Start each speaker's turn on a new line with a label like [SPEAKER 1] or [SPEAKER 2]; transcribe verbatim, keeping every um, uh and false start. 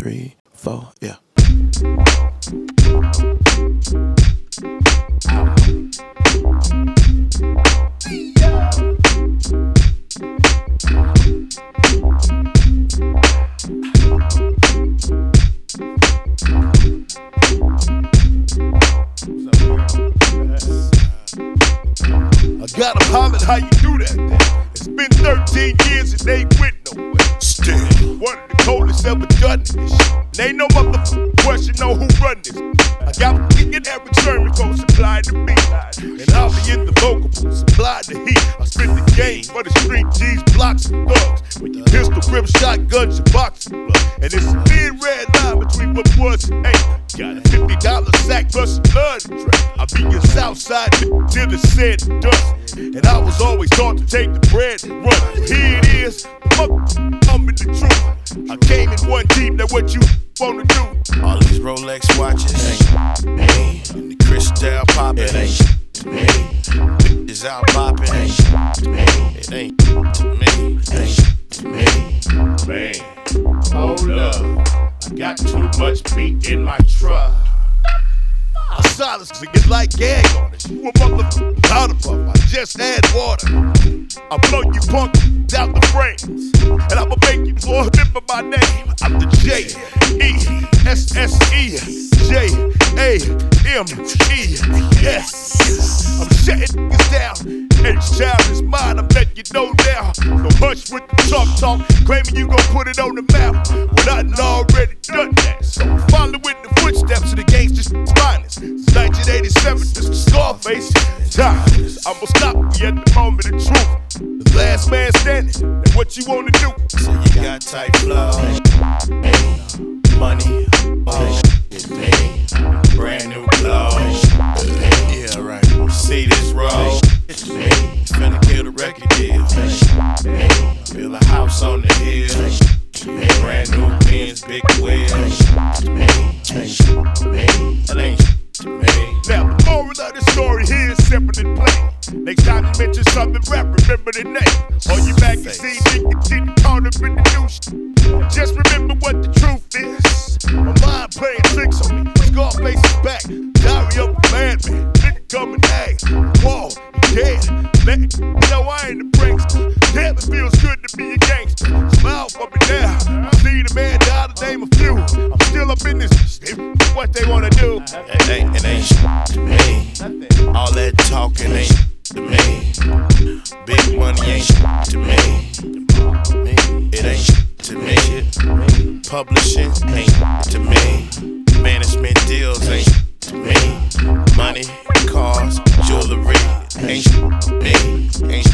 [SPEAKER 1] three, four, yeah.
[SPEAKER 2] I got him hollering, how you do that? It's been thirteen years and they ain't went nowhere. Still, one of the coldest ever done this. And ain't no motherfucking question on who run this. I got my kickin' Eric Sherman, gon' supply the beat. And I'll be in the vocal booth, supply the heat. I spit the game for the street G's, blocks, and thugs. With your pistol, grip, shotguns, and boxing blood. And it's a thin red line between what was and ain't. Got a fifty dollar sack plus some blood to drink. I be your Southside till it's said and done. And I was always taught to take the bread and run. Here it is, fuck, I'm in the truth. I came in one deep, now what you wanna do?
[SPEAKER 3] All these Rolex watches ain't me. And the crystal poppin' ain't to me. Bitches out poppin' ain't to me. It ain't to me, ain't to me.
[SPEAKER 2] Man, hold up, I got too much beat in my truck. I silence niggas like gag on it. You a motherfucking powder puff, I just had water. I blow you punk out the frames. And I'ma make you all remember my name. I'm the J E S S E J A M E S. I'm shutting niggas down. Each child is mine, I'm letting you know now. So hush with the talk talk, claiming you gon' put it on the map. When I done already done that. So follow in the footsteps of the gangsters finest. Since nineteen eighty-seven, this is Scarface. Times, I'ma stop me at the moment of truth. The last man standing, and what you wanna do?
[SPEAKER 3] So you got tight flow, money, oh, brand new clothes. Yeah, right. See this road, finna kill the record deal. Build a house on the hill, brand new Benz, big wheels. That ain't to me.
[SPEAKER 2] Now the moral of the story here is simple and plain. Next time you mention something rap, remember the name. Or you magazine nigga get caught up in the new shit. Just remember what the truth is. My mind playing tricks on me. Scarface is back. Diary of a madman. Nigga come and hang. Whoa, he dead. Let you know I ain't a prankster. Damn, it feels good to be a gangster. Smile for me now. I see the man die to name a few. I'm still up in this shit. What they wanna do?
[SPEAKER 3] It ain't, it ain't to me. All that talking ain't to me. Big money ain't to me. It ain't to me. Publishing ain't to me. Management deals ain't to me. Money, cars, jewelry ain't to me. Ain't